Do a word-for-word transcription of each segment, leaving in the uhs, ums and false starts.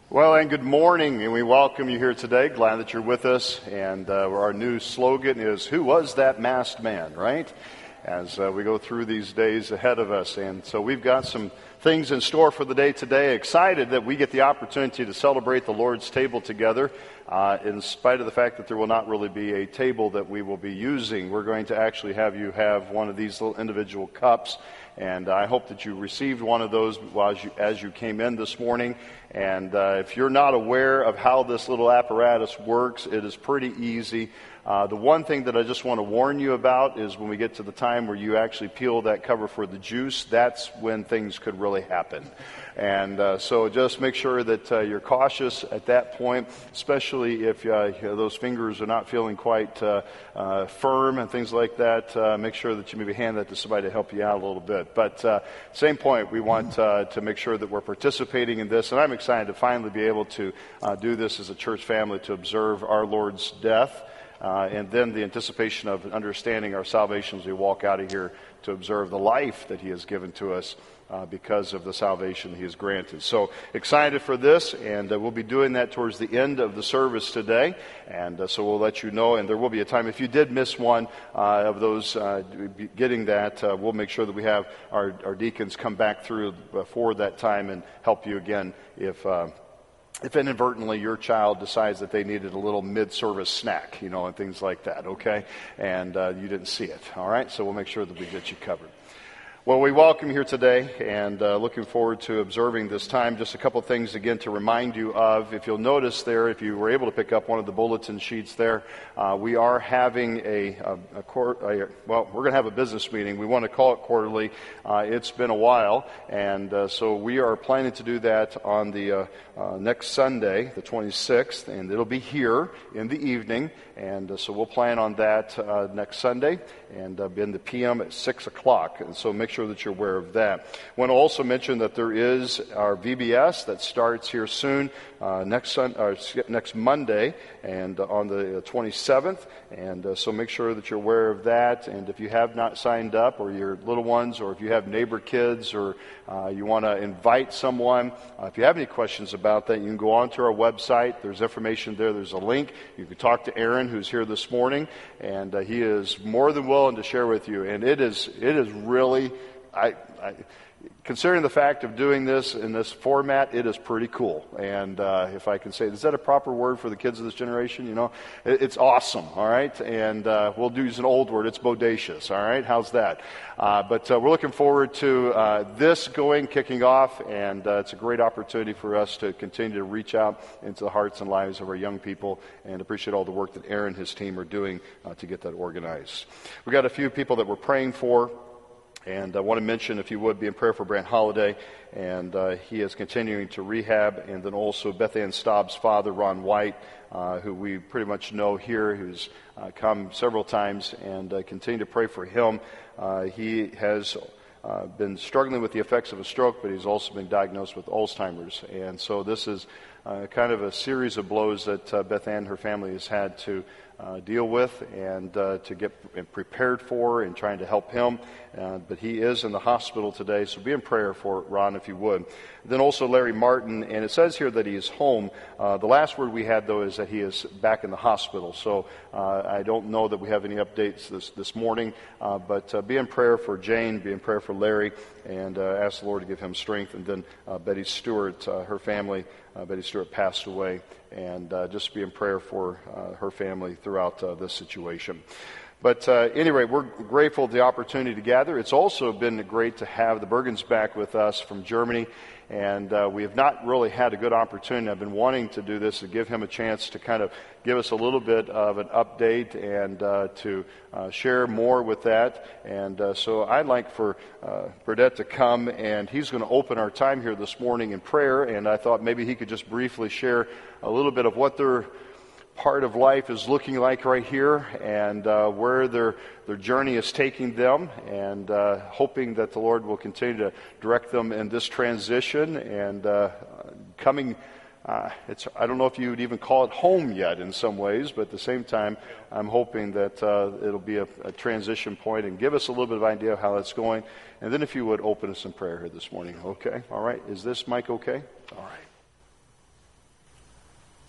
Well, and good morning, and we welcome you here today. Glad that you're with us. And uh, our new slogan is, "Who was that masked man?" Right? As uh, we go through these days ahead of us. And so we've got some things in store for the day today. Excited that we get the opportunity to celebrate the Lord's table together. Uh, in spite of the fact that there will not really be a table that we will be using, we're going to actually have you have one of these little individual cups. And I hope that you received one of those as you, as you came in this morning. And uh, if you're not aware of how this little apparatus works, it is pretty easy. Uh, the one thing that I just want to warn you about is when we get to the time where you actually peel that cover for the juice, that's when things could really happen. And uh, so just make sure that uh, you're cautious at that point, especially if uh, you know, those fingers are not feeling quite uh, uh, firm and things like that. Uh, make sure that you maybe hand that to somebody to help you out a little bit. But uh, same point, we want uh, to make sure that we're participating in this. And I'm excited to finally be able to uh, do this as a church family to observe our Lord's death. Uh, and then the anticipation of understanding our salvation as we walk out of here to observe the life that He has given to us uh, because of the salvation He has granted. So excited for this, and uh, we'll be doing that towards the end of the service today. And uh, so we'll let you know, and there will be a time. If you did miss one uh, of those uh, getting that, uh, we'll make sure that we have our, our deacons come back through before that time and help you again if... Uh, If inadvertently your child decides that they needed a little mid-service snack, you know, and things like that, okay? And uh, you didn't see it, all right? So we'll make sure that we get you covered. Well, we welcome you here today, and uh, looking forward to observing this time. Just a couple things, again, to remind you of. If you'll notice there, if you were able to pick up one of the bulletin sheets there, uh, we are having a, a, a, court, a well, we're going to have a business meeting. We want to call it quarterly. Uh, it's been a while, and uh, so we are planning to do that on the uh, uh, next Sunday, the twenty-sixth, and it'll be here in the evening. And uh, so we'll plan on that uh, next Sunday, and uh, in the p m at six o'clock. And so make sure that you're aware of that. I want to also mention that there is our V B S that starts here soon, uh, next sun, uh, next Monday, and uh, on the twenty-seventh. And uh, so make sure that you're aware of that. And if you have not signed up, or your little ones, or if you have neighbor kids, or uh, you want to invite someone, uh, if you have any questions about that, you can go on to our website. There's information there. There's a link. You can talk to Aaron, who's here this morning, and uh, he is more than willing to share with you. And it is it is really, I, I considering the fact of doing this in this format, it is pretty cool. And uh, if I can say, is that a proper word for the kids of this generation? You know, it, it's awesome. All right, and uh, we'll use an old word. It's bodacious. All right, how's that? Uh, but uh, we're looking forward to uh, this going, kicking off, and uh, it's a great opportunity for us to continue to reach out into the hearts and lives of our young people, and appreciate all the work that Aaron and his team are doing uh, to get that organized. We've got a few people that we're praying for. And I want to mention, if you would, be in prayer for Brant Holiday, and uh, he is continuing to rehab, and then also Beth Ann Staub's father, Ron White, uh, who we pretty much know here, who's uh, come several times, and uh, continue to pray for him. Uh, he has uh, been struggling with the effects of a stroke, but he's also been diagnosed with Alzheimer's, and so this is uh, kind of a series of blows that uh, Beth Ann and her family has had to Uh, deal with and uh, to get prepared for, and trying to help him. Uh, but he is in the hospital today, so be in prayer for Ron if you would. Then also Larry Martin, and it says here that he is home. Uh, the last word we had, though, is that he is back in the hospital. So uh, I don't know that we have any updates this, this morning, uh, but uh, be in prayer for Jane, be in prayer for Larry, and uh, ask the Lord to give him strength. And then uh, Betty Stewart, uh, her family, uh, Betty Stewart passed away, and uh, just be in prayer for uh, her family throughout uh, this situation. But uh, anyway, we're grateful for the opportunity to gather. It's also been great to have the Bergens back with us from Germany, and uh, we have not really had a good opportunity. I've been wanting to do this, to give him a chance to kind of give us a little bit of an update, and uh, to uh, share more with that. And uh, so I'd like for uh, Burdett to come, and he's going to open our time here this morning in prayer, and I thought maybe he could just briefly share a little bit of what they're part of life is looking like right here, and uh, where their their journey is taking them, and uh, hoping that the Lord will continue to direct them in this transition, and uh, coming, uh, it's I don't know if you would even call it home yet in some ways, but at the same time, I'm hoping that uh, it'll be a, a transition point, and give us a little bit of idea of how that's going. And then if you would open us in prayer here this morning. Okay? All right. Is this mic okay? All right.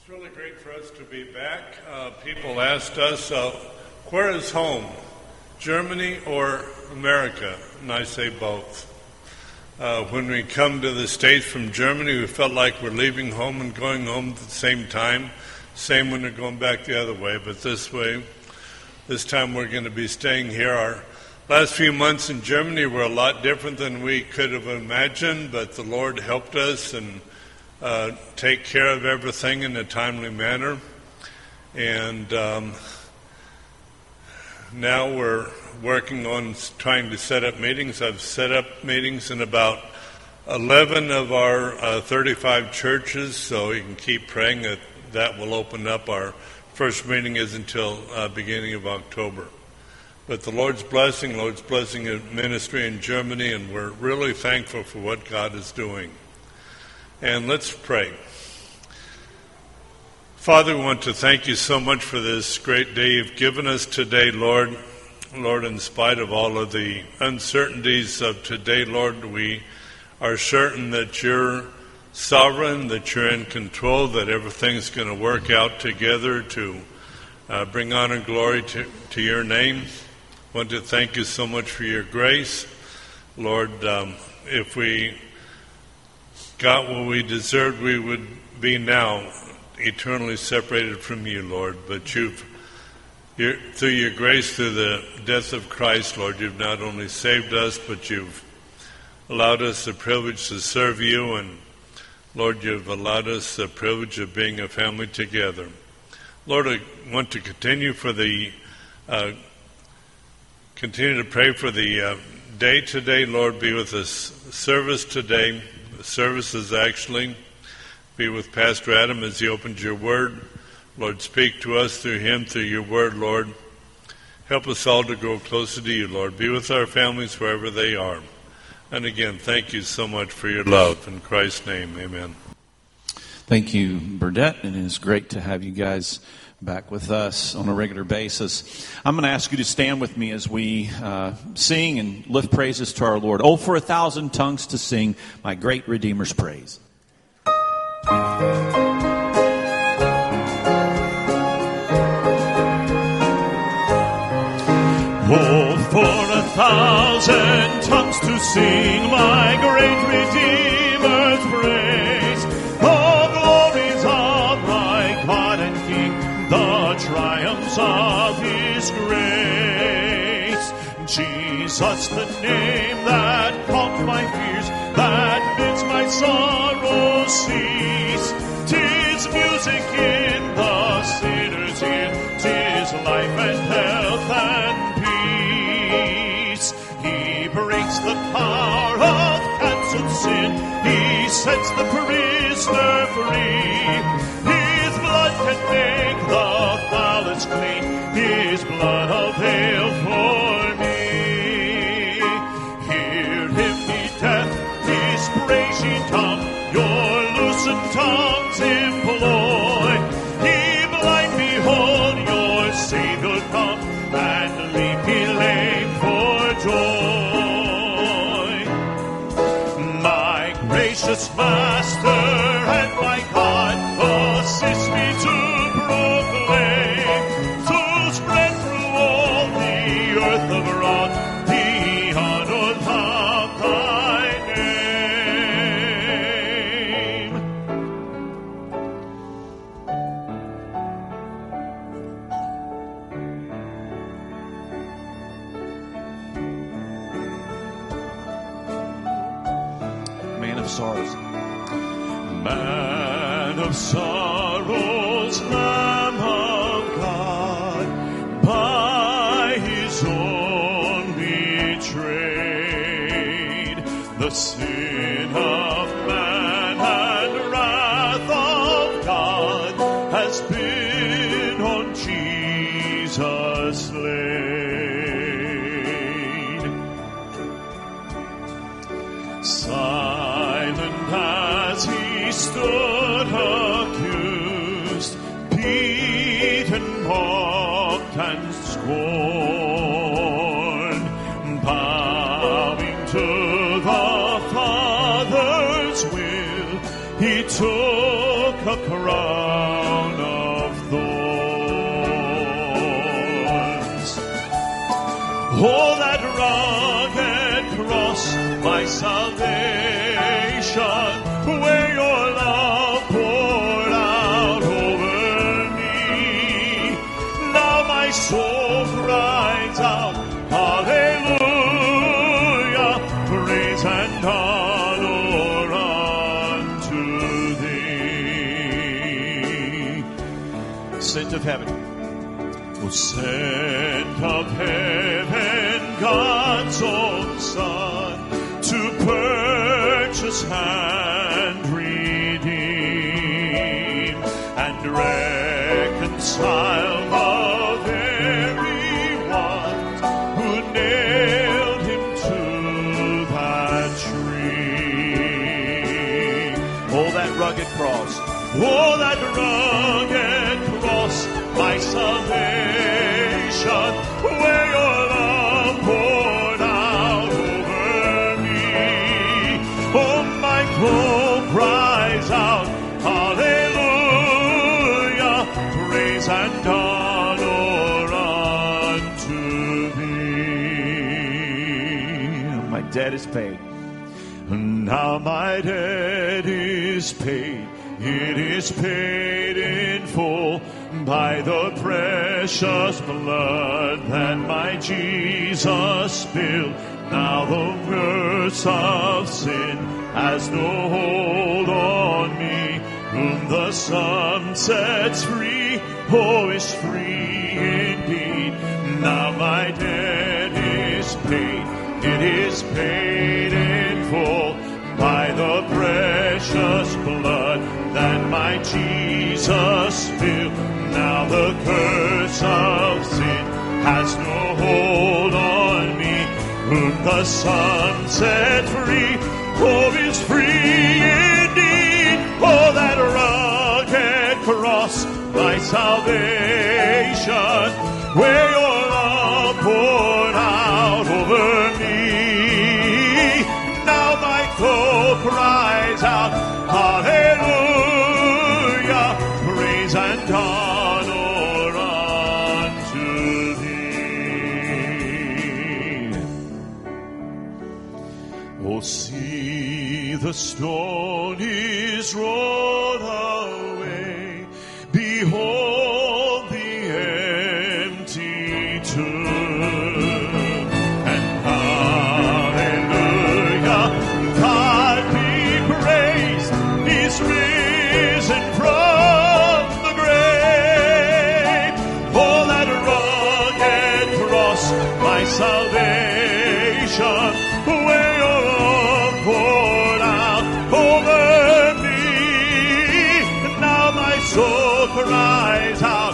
It's really great for us to be back. Uh, people asked us, uh, where is home, Germany or America? And I say both. Uh, when we come to the States from Germany, we felt like we're leaving home and going home at the same time. Same when we're going back the other way, but this way, this time we're going to be staying here. Our last few months in Germany were a lot different than we could have imagined, but the Lord helped us and uh, take care of everything in a timely manner. And um, now we're working on trying to set up meetings. I've set up meetings in about eleven of our uh, thirty-five churches, so you can keep praying that that will open up. Our first meeting is until uh, beginning of October. But the Lord's blessing, Lord's blessing of ministry in Germany, and we're really thankful for what God is doing. And let's pray. Father, we want to thank you so much for this great day you've given us today, Lord. Lord, in spite of all of the uncertainties of today, Lord, we are certain that you're sovereign, that you're in control, that everything's going to work out together to uh, bring honor and glory to, to your name. I want to thank you so much for your grace. Lord, um, if we got what we deserved, we would be now eternally separated from you, Lord. But you've You're, through your grace, through the death of Christ, Lord, you've not only saved us, but you've allowed us the privilege to serve you, and Lord, you've allowed us the privilege of being a family together. Lord, I want to continue for the, uh, continue to pray for the uh, day today. Lord, be with this service today. The services actually be with Pastor Adam as he opens your word. Lord, speak to us through him, through your word, Lord. Help us all to grow closer to you, Lord. Be with our families wherever they are. And again, thank you so much for your love. In Christ's name, amen. Thank you, Burdett, and it is great to have you guys back with us on a regular basis. I'm going to ask you to stand with me as we uh, sing and lift praises to our Lord. Oh, for a thousand tongues to sing my great Redeemer's praise. Oh, for a thousand tongues to sing my great Redeemer's praise. The glories of my God and King, the triumphs of His grace. Jesus, the name that calms my fears, that bids my sorrows cease. 'Tis music in the sinner's ear, 'tis life and health and He breaks the power of cancelled sin. He sets the prisoner free. His blood can make the foulest clean. His blood avail for me. Hear him, ye deaf, his praise ye tongue. Your loosened tongues employ. Ye blind, behold your Savior come, and leap ye lame for joy. My gracious Master and my God, assist me to proclaim, to spread through all the earth abroad the honor of thy name. Man of sorrows. Man of sorrows, Lamb of God, by his own betrayed, the sin of man and wrath of God has been on Jesus laid. Silent as he stood accused, beaten, mocked, and scorned, bowing to the Father's will, he took a crown Oh, that rugged cross, my salvation, where your love poured out over me. Now my soul cries out, hallelujah, praise and honor unto thee. Saint of heaven, O Saint of heaven, God's own Son, to purchase and redeem and reconcile the very ones who nailed him to that tree. Oh, that rugged cross, oh, that rugged cross, my salvation, where your love poured out over me. Oh, my soul cries out, hallelujah, praise and honor unto thee. My debt is paid. Now my debt is paid. It is paid in full by the precious blood that my Jesus spilled. Now the curse of sin has no hold on me. Whom the Son sets free, oh, is free indeed. Now my debt is paid. It is paid in full by the precious blood that my Jesus spilled. Now the curse of sin has no hold on me. Whom the Son set free, oh, is free indeed. Oh, that rugged cross, my salvation, where your love poured out over me. Now my soul cries out, hallelujah, praise and honor unto thee. Oh, see, the stone is rolled away. Behold the empty tomb. And hallelujah, God be praised, He's risen from the grave. Oh, that rugged cross, my salvation, where your love poured out over me. Now my soul cries out,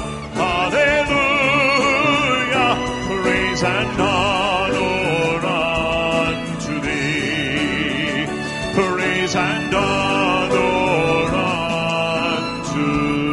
hallelujah, praise and honor unto thee. Praise and honor unto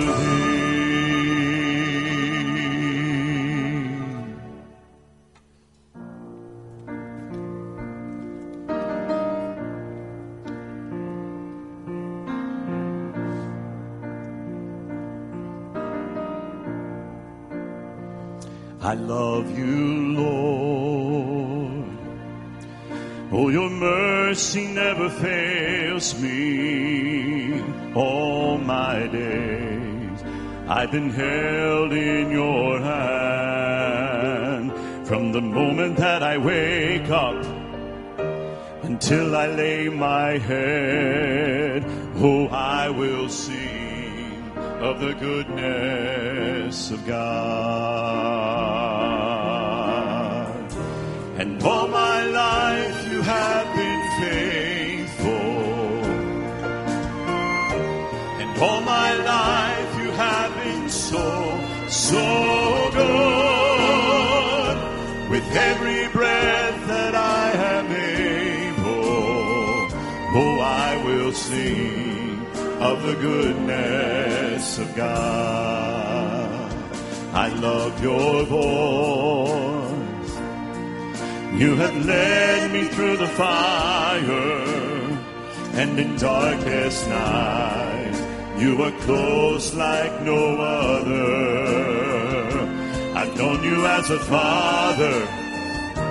I love you, Lord. Oh, your mercy never fails me all my days. I've been held in your hand from the moment that I wake up until I lay my head. Oh, I will sing of the goodness of God. And all my life you have been faithful. And all my life you have been so, so good. With every breath that I am able, oh, I will sing of the goodness of God. I love your voice. You have led me through the fire, and in darkest night you were close like no other. I've known you as a father,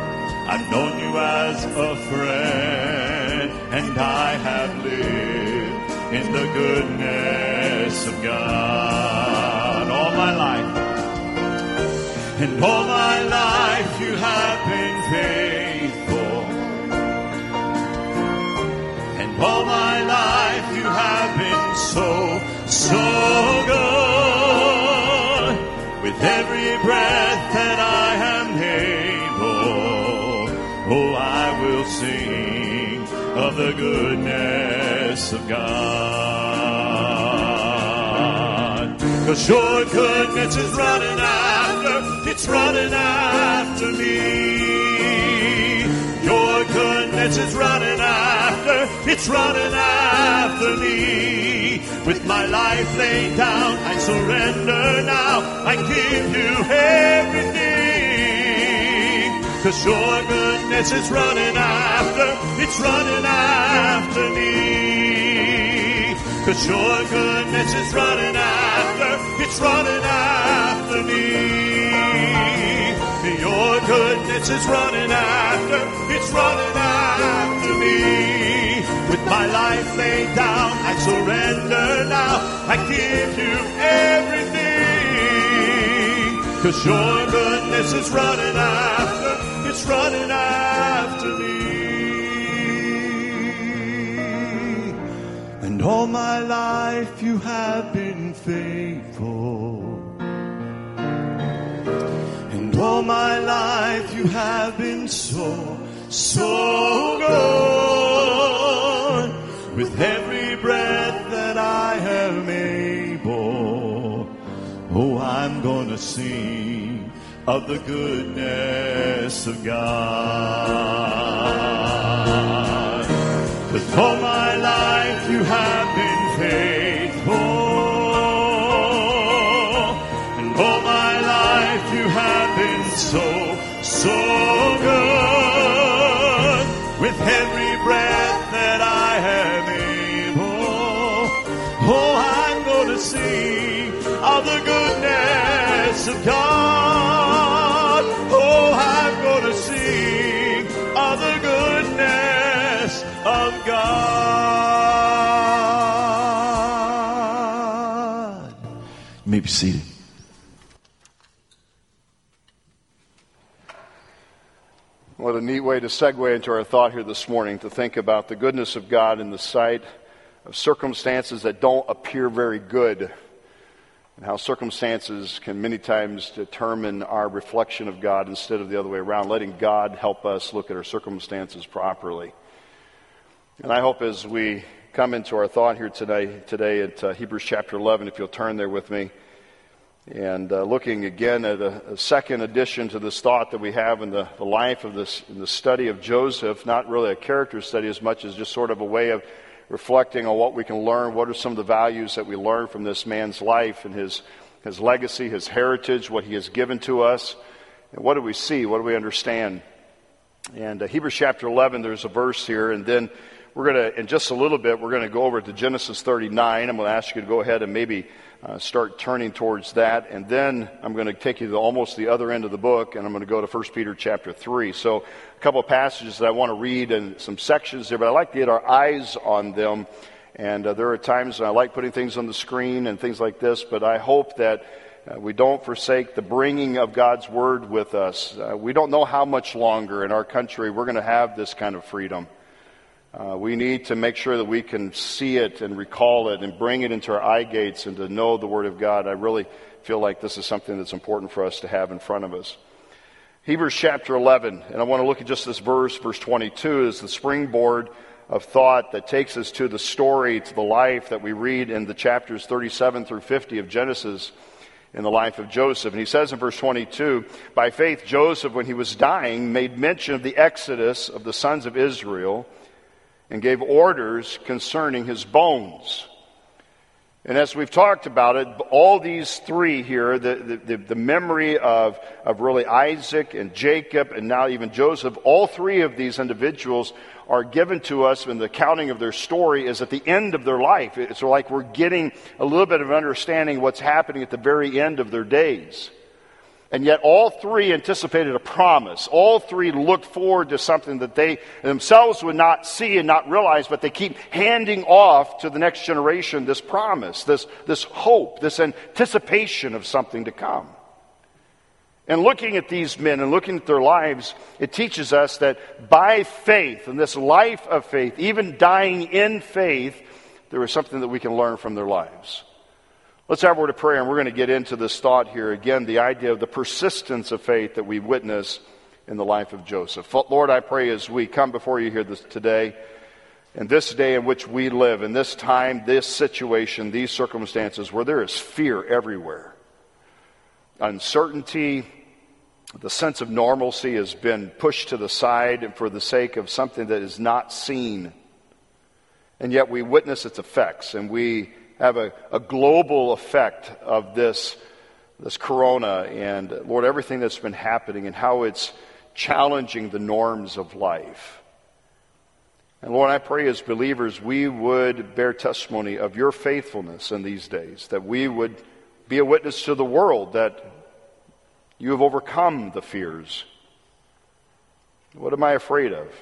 I've known you as a friend, and I have lived in the goodness of God all my life. And all my life you have been faithful. And all my life you have been so, so good. With every breath that I am able, oh, I will sing of the goodness of God. 'Cause your goodness is running after, it's running after me. Your goodness is running after, it's running after me. With my life laid down, I surrender now. I give you everything. 'Cause your goodness is running after, it's running after me. 'Cause your goodness is running after, it's running after me. Your goodness is running after, it's running after me. With my life laid down, I surrender now. I give you everything. 'Cause your goodness is running after, it's running after me. And all my life you have been faithful. And all my life you have been so, so good. With every breath that I am able, oh, I'm gonna sing of the goodness of God. 'Cause all my life you have been faithful. So, so good. With every breath that I am able, oh, I'm going to sing of the goodness of God. Oh, I'm going to sing of the goodness of God. You may be seated. What a neat way to segue into our thought here this morning, to think about the goodness of God in the sight of circumstances that don't appear very good, and how circumstances can many times determine our reflection of God instead of the other way around, letting God help us look at our circumstances properly. And I hope as we come into our thought here today, today at uh, Hebrews chapter eleven, if you'll turn there with me, and uh, looking again at a, a second addition to this thought that we have in the, the life of this, in the study of Joseph, not really a character study as much as just sort of a way of reflecting on what we can learn, what are some of the values that we learn from this man's life and his, his legacy, his heritage, what he has given to us, and what do we see, what do we understand. And uh, Hebrews chapter eleven, there's a verse here, and then we're going to, in just a little bit, we're going to go over to Genesis thirty-nine. I'm going to ask you to go ahead and maybe Uh, start turning towards that, and then I'm going to take you to almost the other end of the book, and I'm going to go to First Peter chapter three. So a couple of passages that I want to read and some sections there, but I like to get our eyes on them. And uh, there are times when I like putting things on the screen and things like this, but I hope that uh, we don't forsake the bringing of God's Word with us. Uh, we don't know how much longer in our country we're going to have this kind of freedom. Uh, we need to make sure that we can see it and recall it and bring it into our eye gates and to know the Word of God. I really feel like this is something that's important for us to have in front of us. Hebrews chapter eleven, and I want to look at just this verse, verse twenty-two, is the springboard of thought that takes us to the story, to the life that we read in the chapters thirty-seven through fifty of Genesis in the life of Joseph. And he says in verse twenty-two, by faith Joseph, when he was dying, made mention of the exodus of the sons of Israel and gave orders concerning his bones. And as we've talked about it, all these three here, the, the, the memory of, of really Isaac and Jacob and now even Joseph, all three of these individuals are given to us, and the counting of their story is at the end of their life. It's like we're getting a little bit of understanding of what's happening at the very end of their days. And yet all three anticipated a promise. All three looked forward to something that they themselves would not see and not realize, but they keep handing off to the next generation this promise, this, this hope, this anticipation of something to come. And looking at these men and looking at their lives, it teaches us that by faith, in this life of faith, even dying in faith, there is something that we can learn from their lives. Let's have a word of prayer, and we're going to get into this thought here. Again, the idea of the persistence of faith that we witness in the life of Joseph. Lord, I pray as we come before you here this, today, in this day in which we live, in this time, this situation, these circumstances, where there is fear everywhere. Uncertainty, the sense of normalcy has been pushed to the side for the sake of something that is not seen. And yet we witness its effects, and we have a, a global effect of this, this corona and, Lord, everything that's been happening and how it's challenging the norms of life. And Lord, I pray as believers we would bear testimony of your faithfulness in these days, that we would be a witness to the world that you have overcome the fears. What am I afraid of?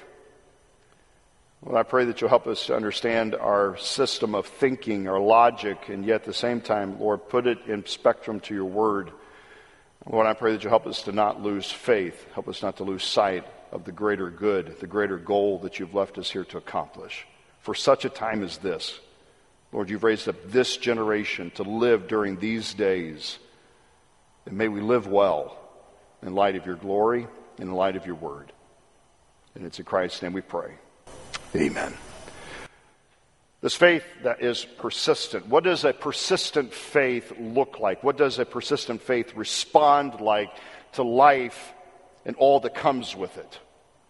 Well, I pray that you'll help us to understand our system of thinking, our logic, and yet at the same time, Lord, put it in spectrum to your word. Lord, I pray that you'll help us to not lose faith, help us not to lose sight of the greater good, the greater goal that you've left us here to accomplish. For such a time as this, Lord, you've raised up this generation to live during these days, and may we live well in light of your glory, in light of your word. And it's in Christ's name we pray. Amen. This faith that is persistent. What does a persistent faith look like? What does a persistent faith respond like to life and all that comes with it?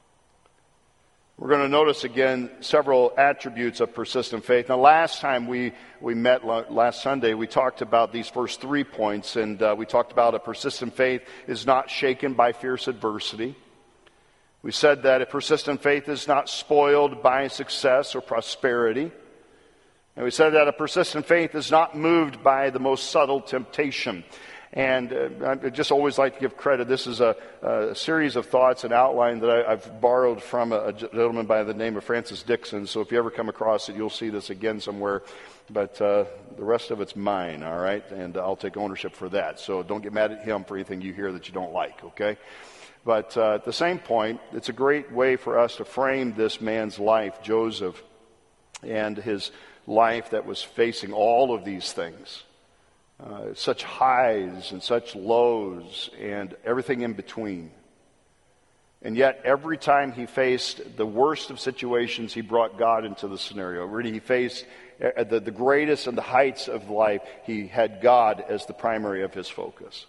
We're going to notice again several attributes of persistent faith. Now, last time we, we met last Sunday, we talked about these first three points, and uh, we talked about a persistent faith is not shaken by fierce adversity. We said that a persistent faith is not spoiled by success or prosperity. And we said that a persistent faith is not moved by the most subtle temptation. And uh, I just always like to give credit. This is a, a series of thoughts and outline that I, I've borrowed from a, a gentleman by the name of Francis Dixon. So if you ever come across it, you'll see this again somewhere. But uh, the rest of it's mine, all right? And I'll take ownership for that. So don't get mad at him for anything you hear that you don't like, okay? But uh, at the same point, it's a great way for us to frame this man's life, Joseph, and his life that was facing all of these things. Uh, such highs and such lows and everything in between. And yet, every time he faced the worst of situations, he brought God into the scenario. Really, he faced the, the greatest and the heights of life. He had God as the primary of his focus.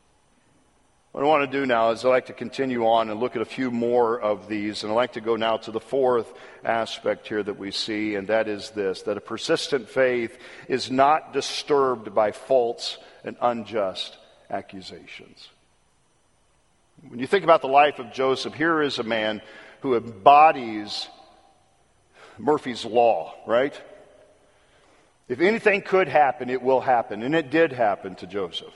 What I want to do now is I'd like to continue on and look at a few more of these. And I'd like to go now to the fourth aspect here that we see, and that is this, that a persistent faith is not disturbed by false and unjust accusations. When you think about the life of Joseph, here is a man who embodies Murphy's Law, right? If anything could happen, it will happen. And it did happen to Joseph.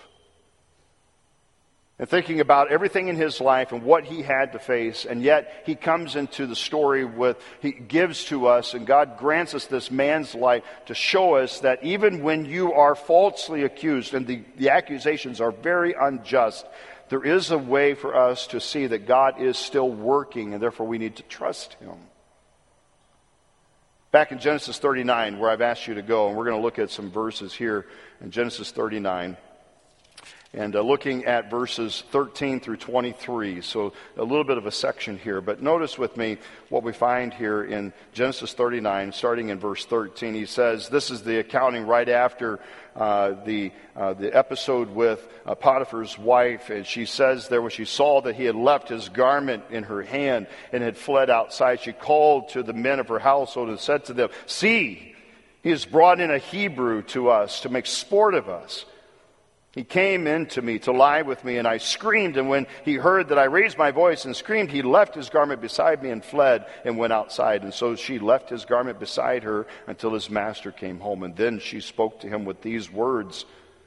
And thinking about everything in his life and what he had to face, and yet he comes into the story with, he gives to us, and God grants us this man's life to show us that even when you are falsely accused, and the, the accusations are very unjust, there is a way for us to see that God is still working, and therefore we need to trust him. Back in Genesis thirty-nine, where I've asked you to go, and we're going to look at some verses here in Genesis thirty-nine. And uh, looking at verses thirteen through twenty-three, so a little bit of a section here. But notice with me what we find here in Genesis thirty-nine, starting in verse thirteen. He says, this is the accounting right after uh, the uh, the episode with uh, Potiphar's wife. And she says there, when she saw that he had left his garment in her hand and had fled outside, she called to the men of her household and said to them, see, he has brought in a Hebrew to us to make sport of us. He came in to me to lie with me, and I screamed, and when he heard that I raised my voice and screamed, he left his garment beside me and fled and went outside. And so she left his garment beside her until his master came home. And then she spoke to him with these words,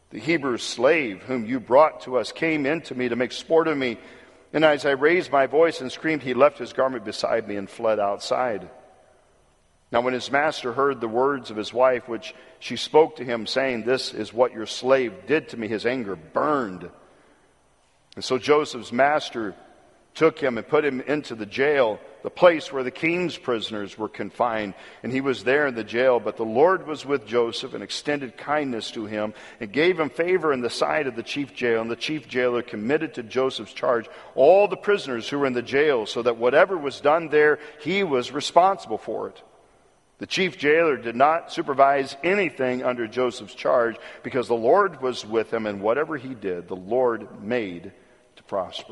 The Hebrew slave whom you brought to us came in to me to make sport of me. And as I raised my voice and screamed, he left his garment beside me and fled outside. Now when his master heard the words of his wife, which she spoke to him, saying, this is what your slave did to me, his anger burned. And so Joseph's master took him and put him into the jail, the place where the king's prisoners were confined. And he was there in the jail. But the Lord was with Joseph and extended kindness to him and gave him favor in the sight of the chief jail. And the chief jailer committed to Joseph's charge all the prisoners who were in the jail, so that whatever was done there, he was responsible for it. The chief jailer did not supervise anything under Joseph's charge, because the Lord was with him, and whatever he did, the Lord made to prosper.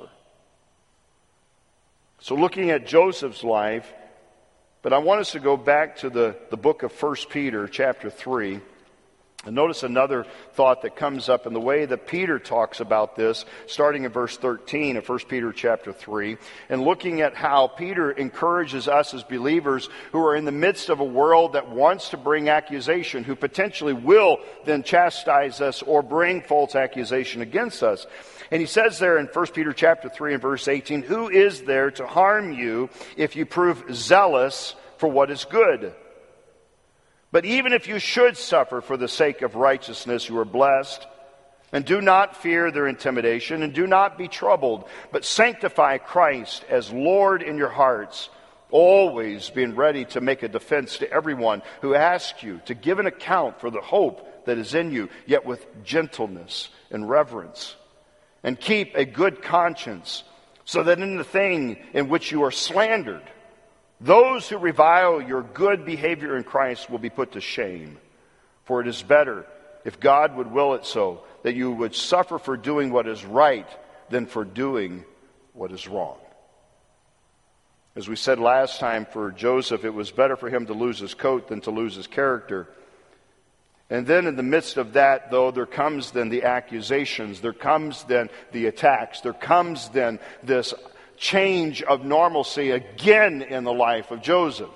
So looking at Joseph's life, but I want us to go back to the, the book of First Peter chapter three. And notice another thought that comes up in the way that Peter talks about this, starting in verse thirteen of First Peter chapter three, and looking at how Peter encourages us as believers who are in the midst of a world that wants to bring accusation, who potentially will then chastise us or bring false accusation against us. And he says there in First Peter chapter three and verse eighteen, who is there to harm you if you prove zealous for what is good? But even if you should suffer for the sake of righteousness, you are blessed. And do not fear their intimidation, and do not be troubled, but sanctify Christ as Lord in your hearts, always being ready to make a defense to everyone who asks you to give an account for the hope that is in you, yet with gentleness and reverence. And keep a good conscience, so that in the thing in which you are slandered, those who revile your good behavior in Christ will be put to shame. For it is better, if God would will it so, that you would suffer for doing what is right than for doing what is wrong. As we said last time, for Joseph, it was better for him to lose his coat than to lose his character. And then in the midst of that, though, there comes then the accusations, there comes then the attacks, there comes then this change of normalcy again in the life of Joseph.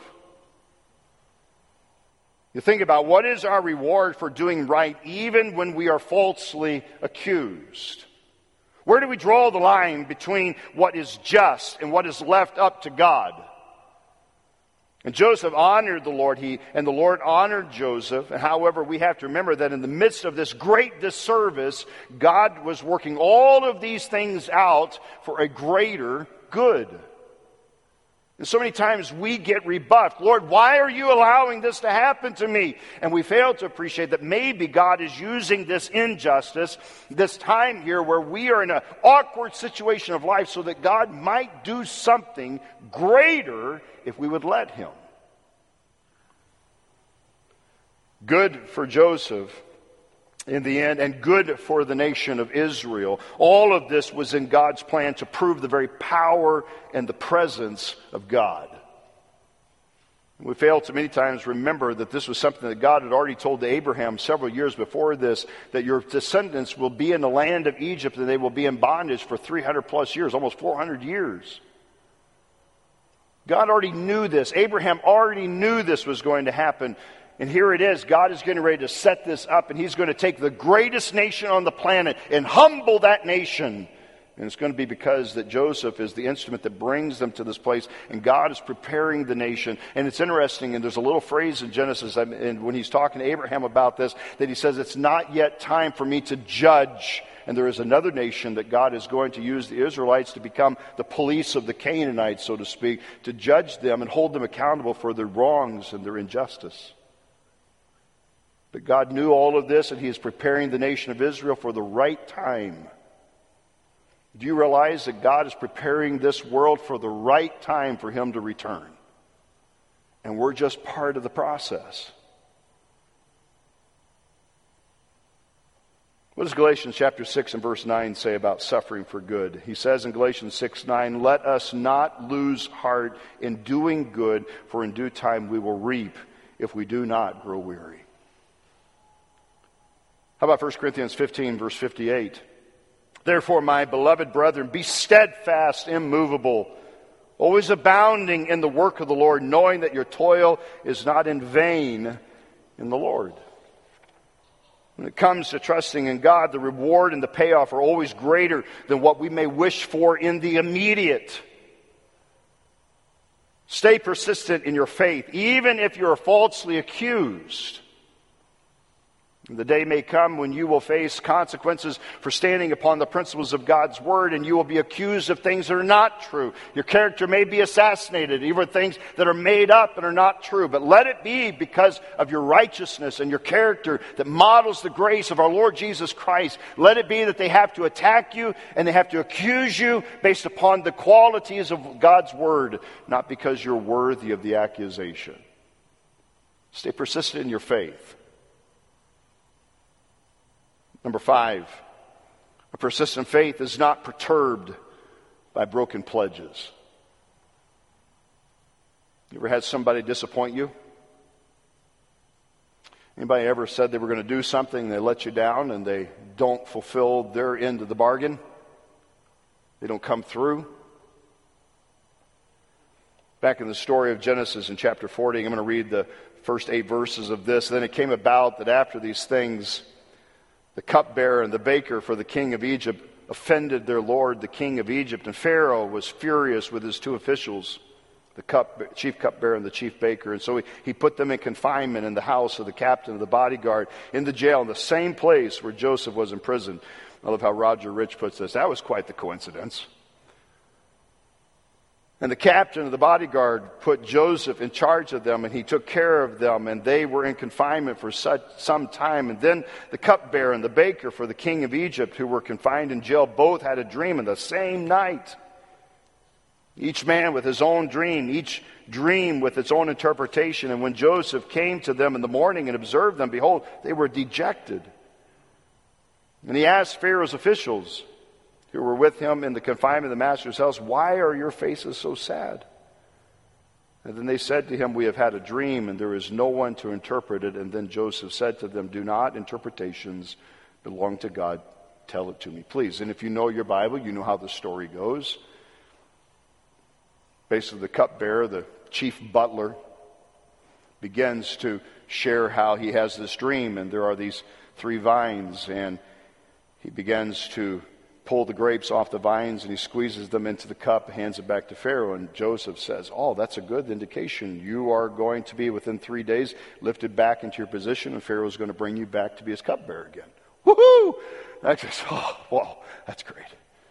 You think about, what is our reward for doing right even when we are falsely accused? Where do we draw the line between what is just and what is left up to God? And Joseph honored the Lord, he and the Lord honored Joseph. And however, we have to remember that in the midst of this great disservice, God was working all of these things out for a greater good. And so many times we get rebuffed. Lord, why are you allowing this to happen to me? And we fail to appreciate that maybe God is using this injustice, this time here where we are in an awkward situation of life, so that God might do something greater if we would let him. Good for Joseph in the end, and good for the nation of Israel. All of this was in God's plan to prove the very power and the presence of God. We fail to many times remember that this was something that God had already told to Abraham several years before this, that your descendants will be in the land of Egypt and they will be in bondage for three hundred plus years, almost four hundred years. God already knew this. Abraham already knew this was going to happen. And here it is. God is getting ready to set this up, and he's going to take the greatest nation on the planet and humble that nation. And it's going to be because that Joseph is the instrument that brings them to this place, and God is preparing the nation. And it's interesting, and there's a little phrase in Genesis, and when he's talking to Abraham about this, that he says, it's not yet time for me to judge. And there is another nation that God is going to use the Israelites to become the police of the Canaanites, so to speak, to judge them and hold them accountable for their wrongs and their injustice. But God knew all of this, and he is preparing the nation of Israel for the right time. Do you realize that God is preparing this world for the right time for him to return? And we're just part of the process. What does Galatians chapter six and verse nine say about suffering for good? He says in Galatians six nine, let us not lose heart in doing good, for in due time we will reap if we do not grow weary. How about First Corinthians fifteen, verse fifty-eight? Therefore, my beloved brethren, be steadfast, immovable, always abounding in the work of the Lord, knowing that your toil is not in vain in the Lord. When it comes to trusting in God, the reward and the payoff are always greater than what we may wish for in the immediate. Stay persistent in your faith, even if you're falsely accused. The day may come when you will face consequences for standing upon the principles of God's Word, and you will be accused of things that are not true. Your character may be assassinated, even things that are made up and are not true. But let it be because of your righteousness and your character that models the grace of our Lord Jesus Christ. Let it be that they have to attack you and they have to accuse you based upon the qualities of God's Word, not because you're worthy of the accusation. Stay persistent in your faith. Number five, a persistent faith is not perturbed by broken pledges. You ever had somebody disappoint you? Anybody ever said they were going to do something, they let you down, and they don't fulfill their end of the bargain? They don't come through? Back in the story of Genesis in chapter forty, I'm going to read the first eight verses of this. Then it came about that after these things, the cupbearer and the baker for the king of Egypt offended their lord, the king of Egypt, and Pharaoh was furious with his two officials, the cup, chief cupbearer and the chief baker. And so he, he put them in confinement in the house of the captain of the bodyguard, in the jail, in the same place where Joseph was imprisoned. I love how Roger Rich puts this. That was quite the coincidence. And the captain of the bodyguard put Joseph in charge of them, and he took care of them, and they were in confinement for such, some time. And then the cupbearer and the baker for the king of Egypt, who were confined in jail, both had a dream in the same night. Each man with his own dream, each dream with its own interpretation. And when Joseph came to them in the morning and observed them, behold, they were dejected. And he asked Pharaoh's officials, who were with him in the confinement of the master's house, why are your faces so sad? And then they said to him, we have had a dream, and there is no one to interpret it. And then Joseph said to them, do not interpretations belong to God? Tell it to me, please. And if you know your Bible, you know how the story goes. Basically, the cupbearer, the chief butler, begins to share how he has this dream, and there are these three vines, and he begins to pull the grapes off the vines, and he squeezes them into the cup, hands it back to Pharaoh. And Joseph says, oh, that's a good indication. You are going to be, within three days, lifted back into your position, and Pharaoh is going to bring you back to be his cupbearer again. Woohoo! That's just, oh, wow, that's great.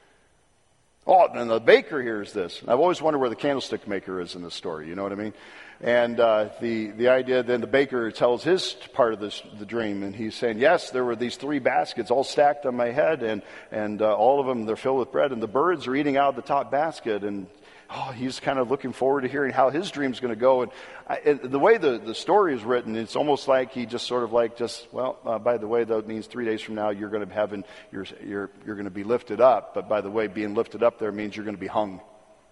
Oh, and the baker hears this. I've always wondered where the candlestick maker is in this story, you know what I mean? And uh, the, the idea, then the baker tells his part of this, the dream, and he's saying, yes, there were these three baskets all stacked on my head, and, and uh, all of them, they're filled with bread, and the birds are eating out of the top basket. And oh, he's kind of looking forward to hearing how his dream's going to go. And, I, and the way the, the story is written, it's almost like he just sort of like just, well, uh, by the way, that means three days from now you're going to have, an, you're, you're, you're going to be lifted up. But by the way, being lifted up there means you're going to be hung.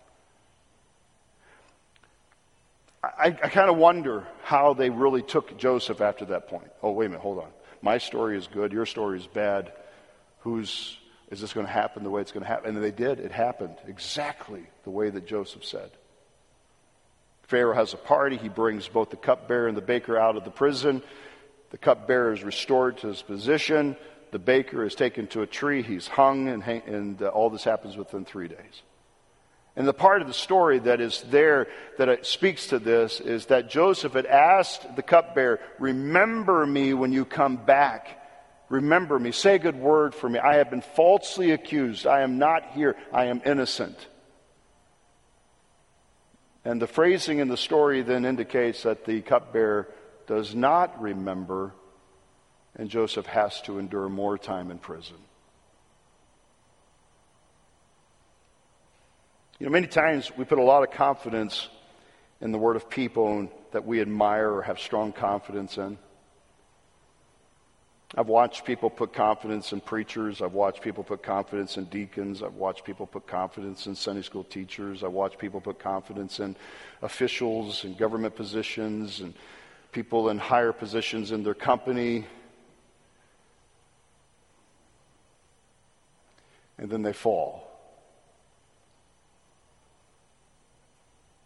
I, I kind of wonder how they really took Joseph after that point. Oh, wait a minute, hold on. My story is good, your story is bad. Who's, is this going to happen the way it's going to happen? And they did. It happened exactly the way that Joseph said. Pharaoh has a party. He brings both the cupbearer and the baker out of the prison. The cupbearer is restored to his position. The baker is taken to a tree. He's hung, and, hang, and uh, all this happens within three days. And the part of the story that is there that it speaks to this is that Joseph had asked the cupbearer, remember me when you come back. Remember me. Say a good word for me. I have been falsely accused. I am not here. I am innocent. And the phrasing in the story then indicates that the cupbearer does not remember, and Joseph has to endure more time in prison. You know, many times we put a lot of confidence in the word of people that we admire or have strong confidence in. I've watched people put confidence in preachers. I've watched people put confidence in deacons. I've watched people put confidence in Sunday school teachers. I've watched people put confidence in officials and government positions and people in higher positions in their company. And then they fall.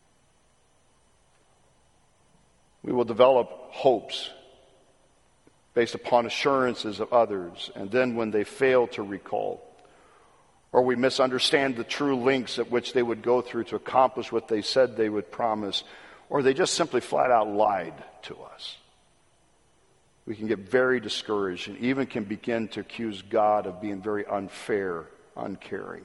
We will develop hopes based upon assurances of others, and then when they fail to recall, or we misunderstand the true lengths at which they would go through to accomplish what they said they would promise, or they just simply flat out lied to us, we can get very discouraged and even can begin to accuse God of being very unfair, uncaring.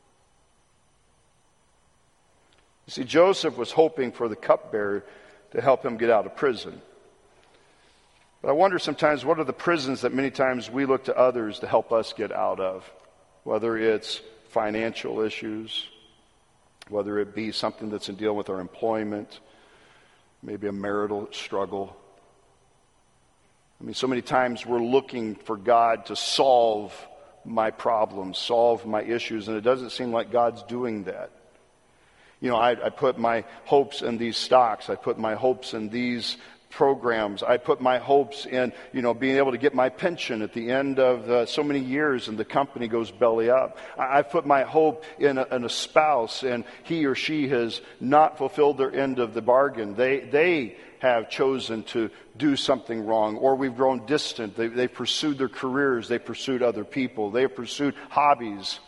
You see, Joseph was hoping for the cupbearer to help him get out of prison. But I wonder sometimes, what are the prisons that many times we look to others to help us get out of? Whether it's financial issues, whether it be something that's in deal with our employment, maybe a marital struggle. I mean, so many times we're looking for God to solve my problems, solve my issues, and it doesn't seem like God's doing that. You know, I, I put my hopes in these stocks. I put my hopes in these programs. I put my hopes in, you know, being able to get my pension at the end of uh, so many years and the company goes belly up. I, I put my hope in a, in a spouse, and he or she has not fulfilled their end of the bargain. They they have chosen to do something wrong, or we've grown distant. They, they've pursued their careers. They've pursued other people. They've pursued hobbies.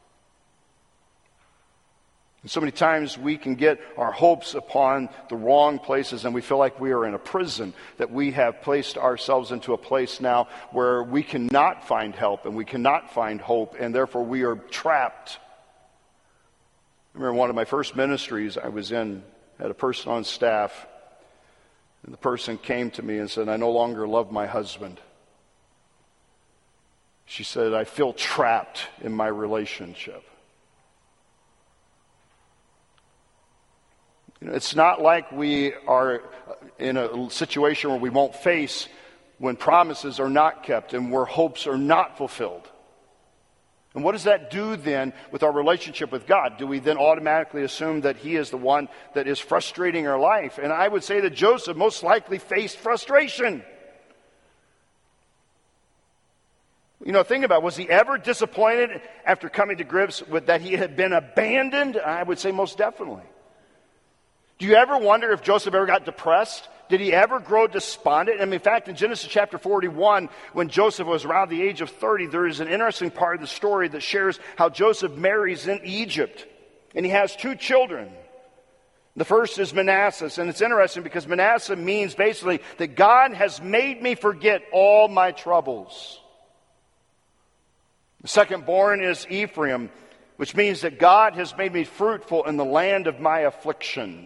And so many times we can get our hopes upon the wrong places, and we feel like we are in a prison, that we have placed ourselves into a place now where we cannot find help and we cannot find hope, and therefore we are trapped. I remember one of my first ministries I was in, had a person on staff, and the person came to me and said, "I no longer love my husband." She said, "I feel trapped in my relationship." You know, it's not like we are in a situation where we won't face when promises are not kept and where hopes are not fulfilled. And what does that do then with our relationship with God? Do we then automatically assume that He is the one that is frustrating our life? And I would say that Joseph most likely faced frustration. You know, think about it. Was he ever disappointed after coming to grips with that he had been abandoned? I would say most definitely. Do you ever wonder if Joseph ever got depressed? Did he ever grow despondent? And in fact, in Genesis chapter forty-one, when Joseph was around the age of thirty, there is an interesting part of the story that shares how Joseph marries in Egypt. And he has two children. The first is Manasseh. And it's interesting because Manasseh means basically that God has made me forget all my troubles. The second born is Ephraim, which means that God has made me fruitful in the land of my affliction.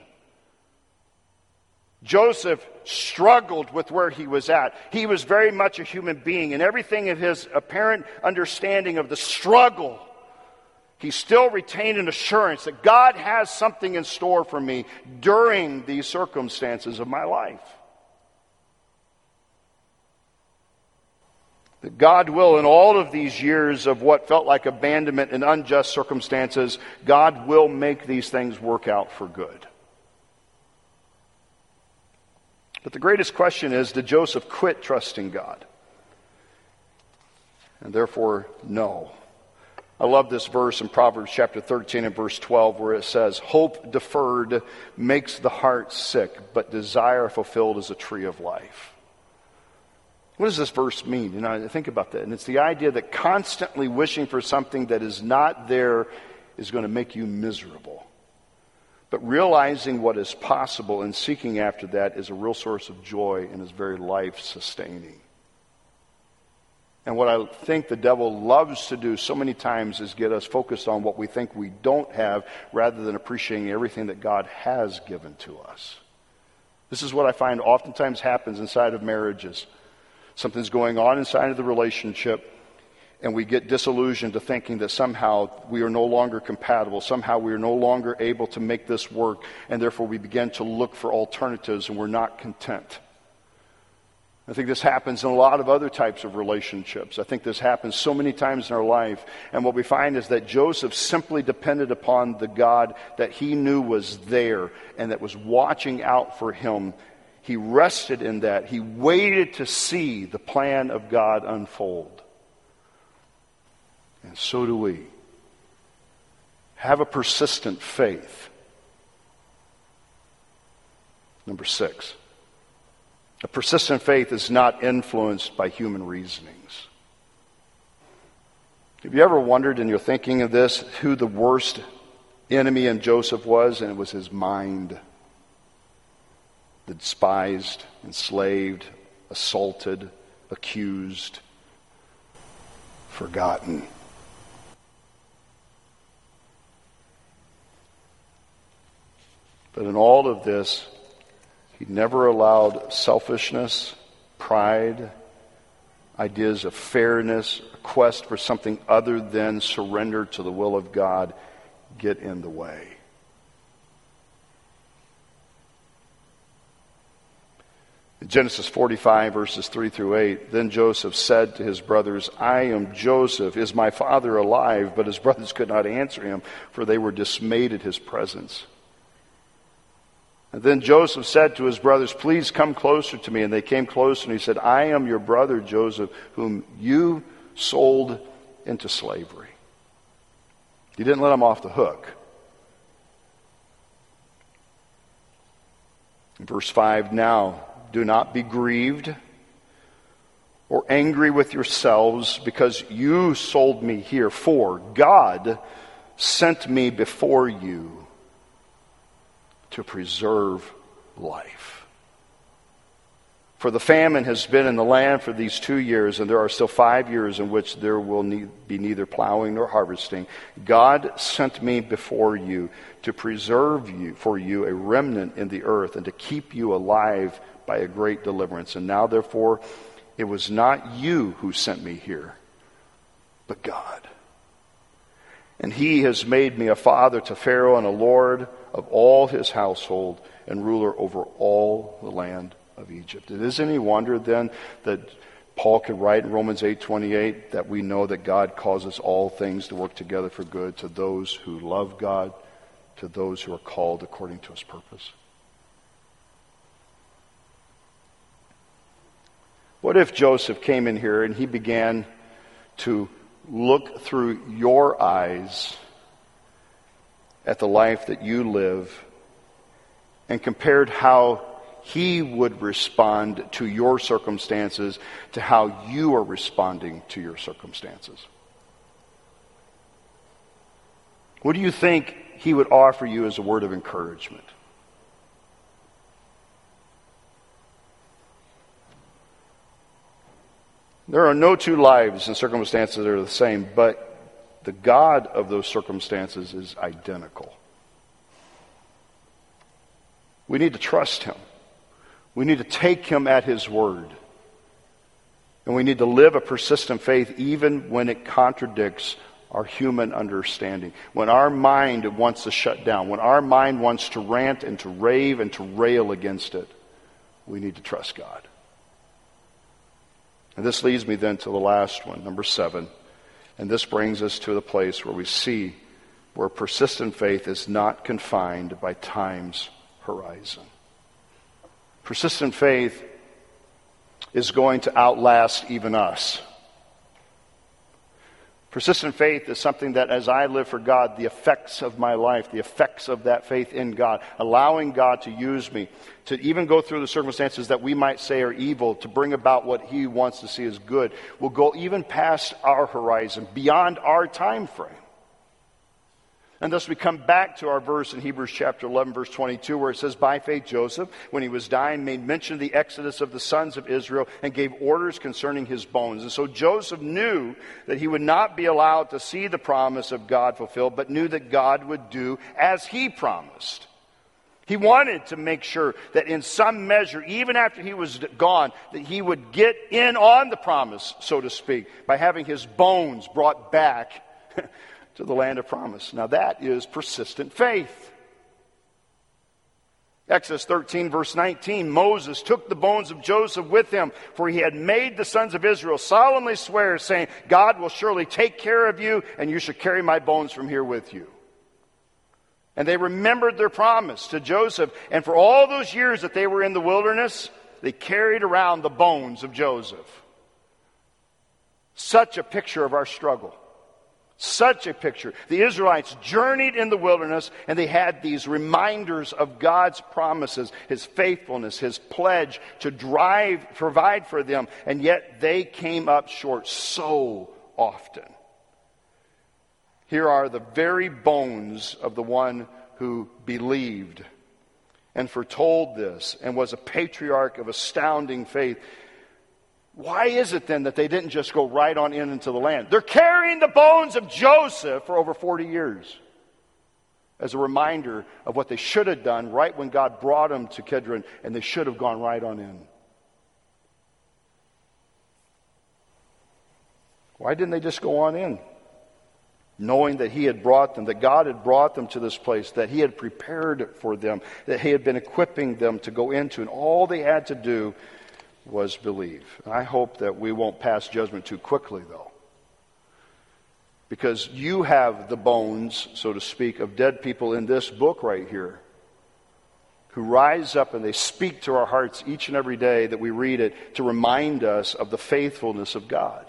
Joseph struggled with where he was at. He was very much a human being, and everything of his apparent understanding of the struggle, he still retained an assurance that God has something in store for me during these circumstances of my life. That God will, in all of these years of what felt like abandonment and unjust circumstances, God will make these things work out for good. But the greatest question is, did Joseph quit trusting God? And therefore, no. I love this verse in Proverbs chapter thirteen and verse twelve where it says, "Hope deferred makes the heart sick, but desire fulfilled is a tree of life." What does this verse mean? You know, I think about that. And it's the idea that constantly wishing for something that is not there is going to make you miserable. But realizing what is possible and seeking after that is a real source of joy and is very life-sustaining. And what I think the devil loves to do so many times is get us focused on what we think we don't have rather than appreciating everything that God has given to us. This is what I find oftentimes happens inside of marriages. Something's going on inside of the relationship, and we get disillusioned to thinking that somehow we are no longer compatible, somehow we are no longer able to make this work, and therefore we begin to look for alternatives and we're not content. I think this happens in a lot of other types of relationships. I think this happens so many times in our life, and what we find is that Joseph simply depended upon the God that he knew was there and that was watching out for him. He rested in that. He waited to see the plan of God unfold. And so do we. Have a persistent faith. Number six. A persistent faith is not influenced by human reasonings. Have you ever wondered in your thinking of this who the worst enemy in Joseph was? And it was his mind. The despised, enslaved, assaulted, accused, forgotten. But in all of this, he never allowed selfishness, pride, ideas of fairness, a quest for something other than surrender to the will of God get in the way. In Genesis forty-five, verses three through eight, then Joseph said to his brothers, I am Joseph. Is my father alive? But his brothers could not answer him, for they were dismayed at his presence. And then Joseph said to his brothers, please come closer to me. And they came closer, and he said, I am your brother Joseph, whom you sold into slavery. He didn't let him off the hook. In verse five, now do not be grieved or angry with yourselves because you sold me here, for God sent me before you to preserve life. For the famine has been in the land for these two years, and there are still five years in which there will need, be neither plowing nor harvesting. God sent me before you to preserve you for you a remnant in the earth and to keep you alive by a great deliverance. And now, therefore, it was not you who sent me here, but God. And he has made me a father to Pharaoh and a lord of all his household and ruler over all the land of Egypt. It isn't any wonder then that Paul could write in Romans eight twenty-eight that we know that God causes all things to work together for good to those who love God, to those who are called according to his purpose. What if Joseph came in here and he began to look through your eyes at the life that you live and compared how he would respond to your circumstances to how you are responding to your circumstances? What do you think he would offer you as a word of encouragement? There are no two lives and circumstances that are the same, but the God of those circumstances is identical. We need to trust him. We need to take him at his word. And we need to live a persistent faith even when it contradicts our human understanding. When our mind wants to shut down, when our mind wants to rant and to rave and to rail against it, we need to trust God. And this leads me then to the last one, number seven. And this brings us to the place where we see where persistent faith is not confined by time's horizon. Persistent faith is going to outlast even us. Persistent faith is something that as I live for God, the effects of my life, the effects of that faith in God, allowing God to use me, to even go through the circumstances that we might say are evil, to bring about what he wants to see as good, will go even past our horizon, beyond our time frame. And thus we come back to our verse in Hebrews chapter eleven, verse twenty-two, where it says, by faith Joseph, when he was dying, made mention of the exodus of the sons of Israel and gave orders concerning his bones. And so Joseph knew that he would not be allowed to see the promise of God fulfilled, but knew that God would do as he promised. He wanted to make sure that in some measure, even after he was gone, that he would get in on the promise, so to speak, by having his bones brought back to the land of promise. Now that is persistent faith. Exodus thirteen, verse nineteen, Moses took the bones of Joseph with him, for he had made the sons of Israel solemnly swear, saying, God will surely take care of you, and you shall carry my bones from here with you. And they remembered their promise to Joseph, and for all those years that they were in the wilderness, they carried around the bones of Joseph. Such a picture of our struggle. Such a picture. The Israelites journeyed in the wilderness, and they had these reminders of God's promises, His faithfulness, His pledge to drive, provide for them, and yet they came up short so often. Here are the very bones of the one who believed and foretold this and was a patriarch of astounding faith. Why is it then that they didn't just go right on in into the land? They're carrying the bones of Joseph for over forty years as a reminder of what they should have done right when God brought them to Kidron, and they should have gone right on in. Why didn't they just go on in? Knowing that He had brought them, that God had brought them to this place, that He had prepared for them, that He had been equipping them to go into, and all they had to do was believe. I hope that we won't pass judgment too quickly, though. Because you have the bones, so to speak, of dead people in this book right here, who rise up and they speak to our hearts each and every day that we read it to remind us of the faithfulness of God.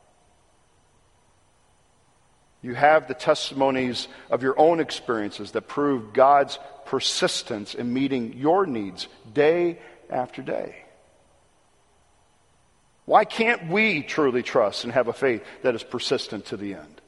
You have the testimonies of your own experiences that prove God's persistence in meeting your needs day after day. Why can't we truly trust and have a faith that is persistent to the end?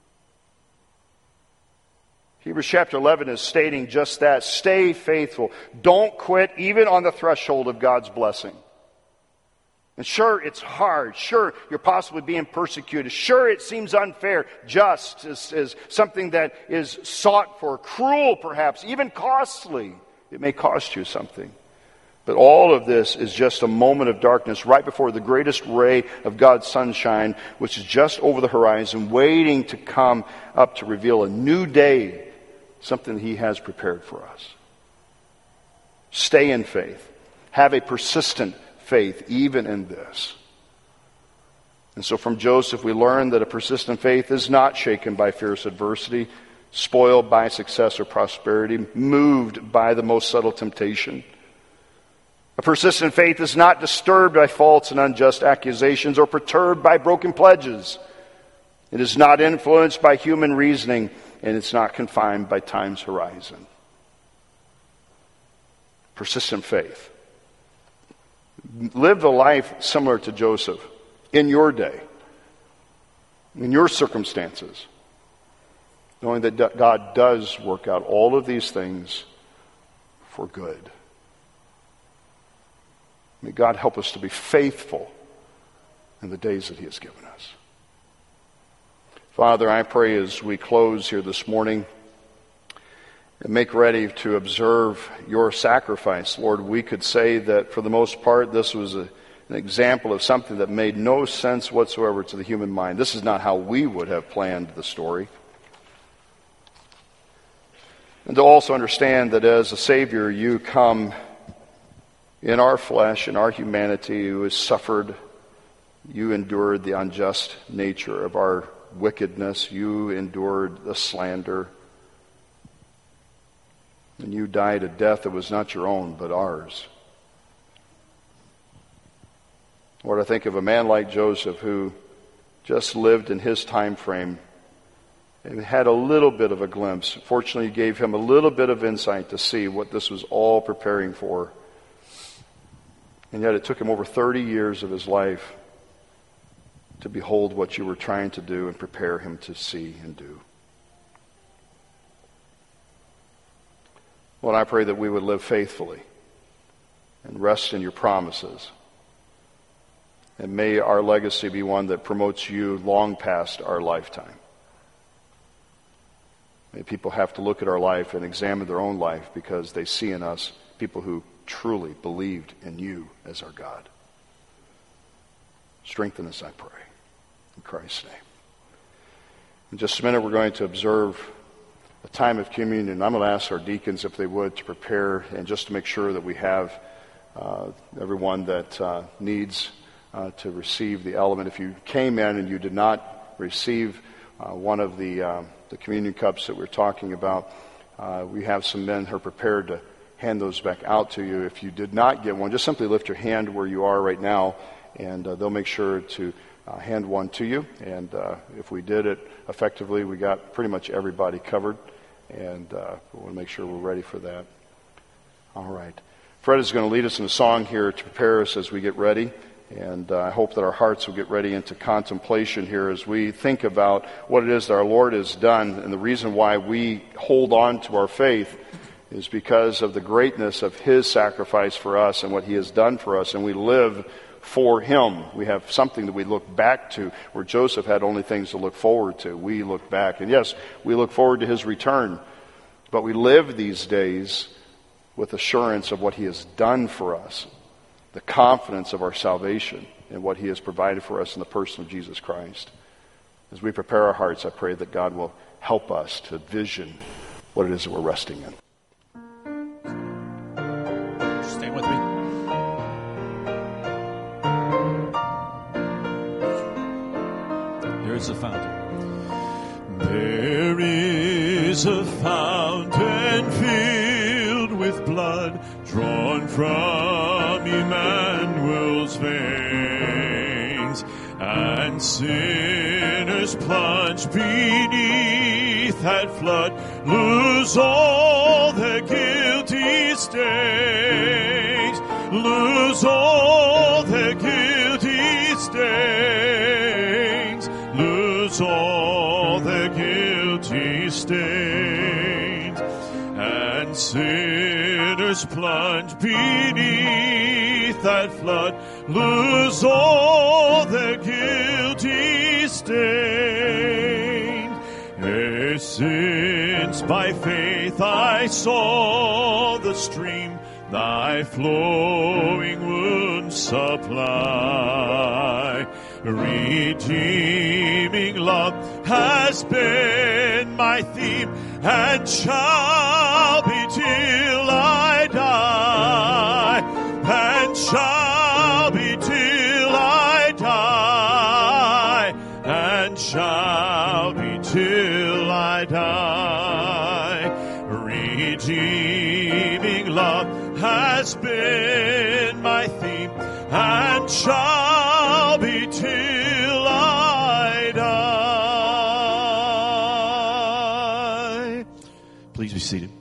Hebrews chapter eleven is stating just that. Stay faithful. Don't quit even on the threshold of God's blessing. And sure, it's hard. Sure, you're possibly being persecuted. Sure, it seems unfair. Just is, is something that is sought for. Cruel, perhaps. Even costly. It may cost you something. But all of this is just a moment of darkness right before the greatest ray of God's sunshine, which is just over the horizon, waiting to come up to reveal a new day, something He has prepared for us. Stay in faith. Have a persistent faith, even in this. And so from Joseph, we learn that a persistent faith is not shaken by fierce adversity, spoiled by success or prosperity, moved by the most subtle temptation. A persistent faith is not disturbed by false and unjust accusations or perturbed by broken pledges. It is not influenced by human reasoning, and it's not confined by time's horizon. Persistent faith. Live a life similar to Joseph in your day, in your circumstances, knowing that God does work out all of these things for good. May God help us to be faithful in the days that He has given us. Father, I pray as we close here this morning and make ready to observe your sacrifice, Lord, we could say that for the most part this was a, an example of something that made no sense whatsoever to the human mind. This is not how we would have planned the story. And to also understand that as a Savior, you come in our flesh, in our humanity, who has suffered. You endured the unjust nature of our wickedness. You endured the slander. And you died a death that was not your own, but ours. Lord, I think of a man like Joseph who just lived in his time frame and had a little bit of a glimpse. Fortunately, you gave him a little bit of insight to see what this was all preparing for. And yet it took him over thirty years of his life to behold what you were trying to do and prepare him to see and do. Lord, I pray that we would live faithfully and rest in your promises. And may our legacy be one that promotes you long past our lifetime. May people have to look at our life and examine their own life because they see in us people who truly believed in you as our God. Strengthen us, I pray. In Christ's name. In just a minute, we're going to observe a time of communion. I'm going to ask our deacons if they would to prepare and just to make sure that we have uh, everyone that uh, needs uh, to receive the element. If you came in and you did not receive uh, one of the, uh, the communion cups that we're talking about, uh, we have some men who are prepared to hand those back out to you. If you did not get one, just simply lift your hand where you are right now, and uh, they'll make sure to uh, hand one to you. And uh, if we did it effectively, we got pretty much everybody covered. And uh, we want to make sure we're ready for that. All right. Fred is going to lead us in a song here to prepare us as we get ready. And uh, I hope that our hearts will get ready into contemplation here as we think about what it is that our Lord has done. And the reason why we hold on to our faith is because of the greatness of His sacrifice for us and what He has done for us. And we live for Him. We have something that we look back to, where Joseph had only things to look forward to. We look back. And yes, we look forward to His return. But we live these days with assurance of what He has done for us, the confidence of our salvation and what He has provided for us in the person of Jesus Christ. As we prepare our hearts, I pray that God will help us to vision what it is that we're resting in. Stand with me. There is a fountain. There is a fountain filled with blood drawn from Emmanuel's veins, and sinners plunged beneath that flood lose all their guilty stains, lose all their guilty stains, lose all their guilty stains, and sinners plunge beneath that flood, lose all their guilty stains. Ere since by faith I saw the stream thy flowing wounds supply, redeeming love has been my theme and shall be till I die, and shall be till I die, and shall be till I die. Redeeming love has been my theme and shall be till I die. Please be seated.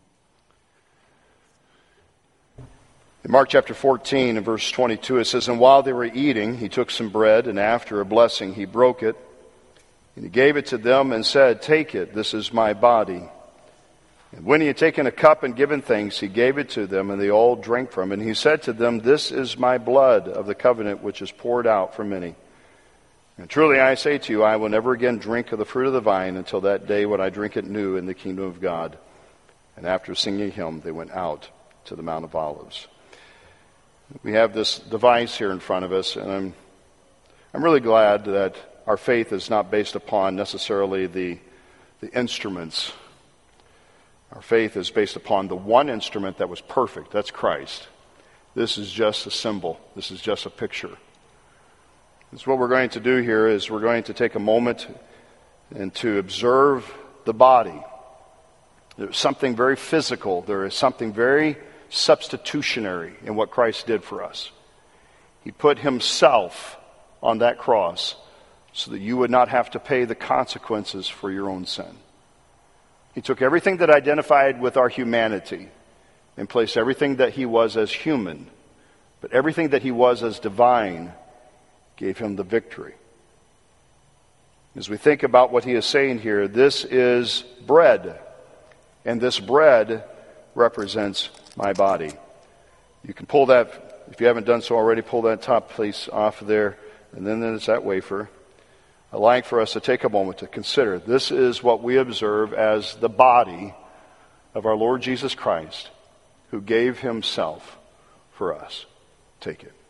In Mark chapter fourteen and verse twenty-two, it says, "And while they were eating, he took some bread, and after a blessing he broke it, and he gave it to them and said, 'Take it, this is my body.' And when he had taken a cup and given thanks, he gave it to them, and they all drank from it. And he said to them, 'This is my blood of the covenant, which is poured out for many. And truly I say to you, I will never again drink of the fruit of the vine until that day when I drink it new in the kingdom of God.' And after singing a hymn, they went out to the Mount of Olives." We have this device here in front of us, and I'm, I'm really glad that our faith is not based upon necessarily the, the instruments. Our faith is based upon the one instrument that was perfect. That's Christ. This is just a symbol. This is just a picture. So what we're going to do here is we're going to take a moment and to observe the body. There's something very physical. There is something very substitutionary in what Christ did for us. He put himself on that cross so that you would not have to pay the consequences for your own sin. He took everything that identified with our humanity and placed everything that he was as human, but everything that he was as divine gave him the victory. As we think about what he is saying here, this is bread, and this bread represents my body. You can pull that, if you haven't done so already, pull that top piece off there, and then there's that wafer. I'd like for us to take a moment to consider this is what we observe as the body of our Lord Jesus Christ, who gave himself for us. Take it.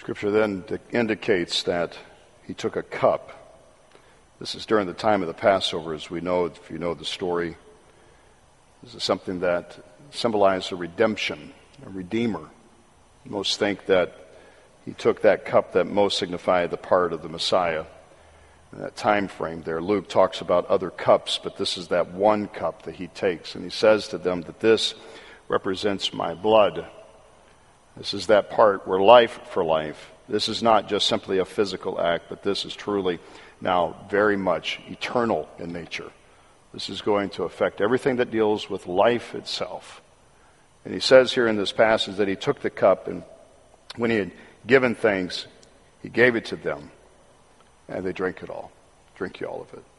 Scripture then indicates that he took a cup. This is during the time of the Passover, as we know, if you know the story. This is something that symbolized a redemption, a redeemer. Most think that he took that cup that most signified the part of the Messiah. In that time frame there, Luke talks about other cups, but this is that one cup that he takes. And he says to them that this represents my blood. This is that part where life for life. This is not just simply a physical act, but this is truly now very much eternal in nature. This is going to affect everything that deals with life itself. And he says here in this passage that he took the cup, and when he had given thanks, he gave it to them, and they drank it all. Drink you all of it.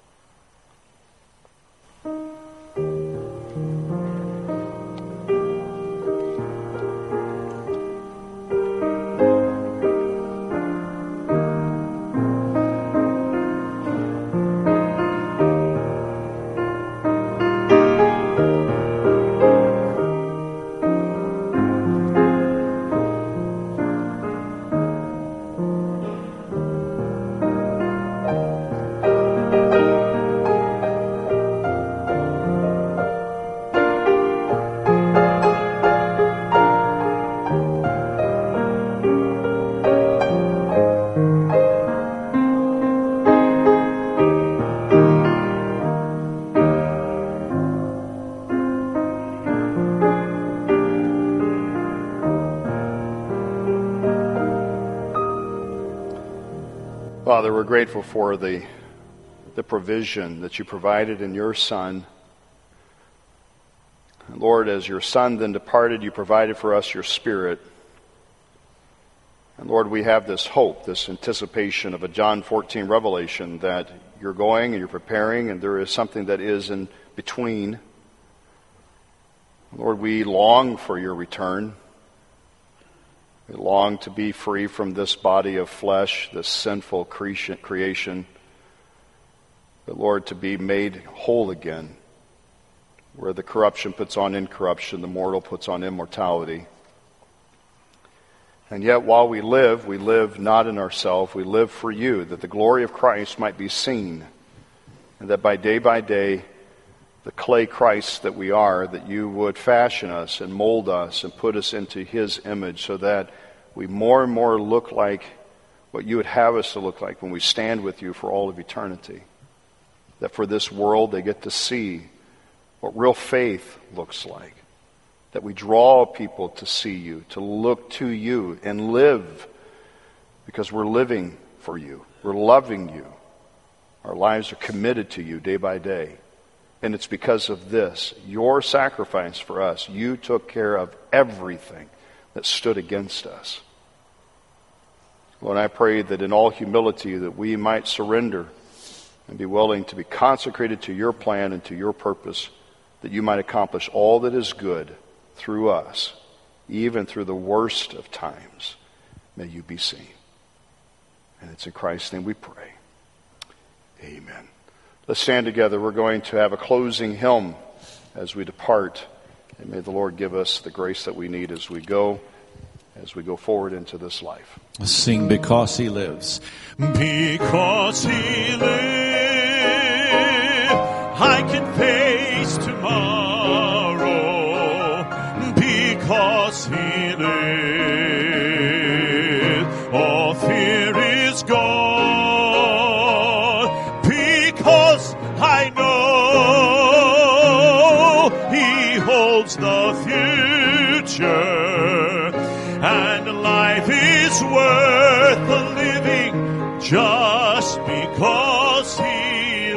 Father, we're grateful for the, the provision that you provided in your Son. And Lord, as your Son then departed, you provided for us your Spirit. And Lord, we have this hope, this anticipation of a John fourteen revelation that you're going and you're preparing, and there is something that is in between. Lord, we long for your return. We long to be free from this body of flesh, this sinful creation. But Lord, to be made whole again, where the corruption puts on incorruption, the mortal puts on immortality. And yet while we live, we live not in ourselves, we live for you, that the glory of Christ might be seen, and that by day by day, the clay Christ that we are, that you would fashion us and mold us and put us into his image so that we more and more look like what you would have us to look like when we stand with you for all of eternity. That for this world they get to see what real faith looks like. That we draw people to see you, to look to you and live because we're living for you. We're loving you. Our lives are committed to you day by day. And it's because of this, your sacrifice for us. You took care of everything that stood against us. Lord, I pray that in all humility that we might surrender and be willing to be consecrated to your plan and to your purpose, that you might accomplish all that is good through us, even through the worst of times. May you be seen. And it's in Christ's name we pray. Amen. Let's stand together. We're going to have a closing hymn as we depart. And may the Lord give us the grace that we need as we go, as we go forward into this life. Sing Because He Lives. Because He lives, I can face tomorrow. Because He lives, all fear is gone. I know He holds the future, and life is worth the living just because He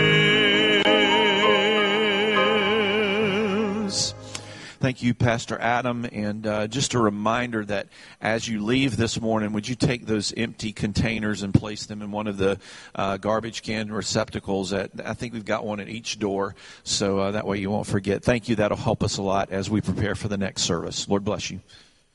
lives. Thank you, Pastor Adam. And uh, just a reminder that as you leave this morning, would you take those empty containers and place them in one of the uh, garbage can receptacles? At, I think we've got one at each door, so uh, that way you won't forget. Thank you. That'll help us a lot as we prepare for the next service. Lord bless you.